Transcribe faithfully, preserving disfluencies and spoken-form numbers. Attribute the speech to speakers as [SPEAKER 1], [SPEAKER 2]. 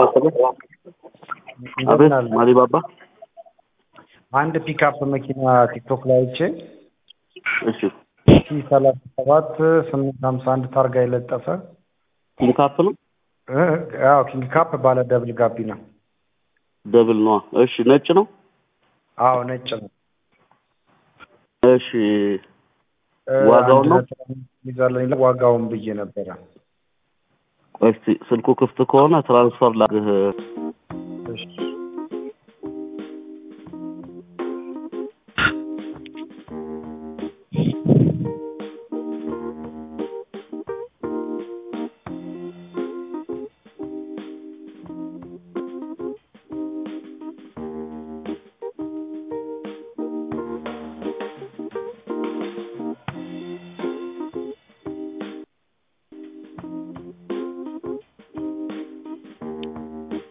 [SPEAKER 1] ይስጥልኝ። አቤት ማሊባባ።
[SPEAKER 2] አንድ ፒክአፕ መኪና ቲክቶክ ላይ አይቼ
[SPEAKER 1] እሺ
[SPEAKER 2] ቲ ሰላሳ ሰባት ስምንት ሃምሳ አንድ ታርጋ የለጠፈ
[SPEAKER 1] ፒክአፕ ነው?
[SPEAKER 2] እ አዎ ፒክአፕ ባለ ደብል ጋቢና
[SPEAKER 1] ደብል ነው። እሺ ነጭ ነው?
[SPEAKER 2] አዎ ነጭ ነው።
[SPEAKER 1] እሺ ዋጋው ነው?
[SPEAKER 2] ይዛለኝ ዋጋውን ብዬ ነበረ።
[SPEAKER 1] እስቲ ስልኩ ክፍት ከሆነ ትራንስፈር ላድርግ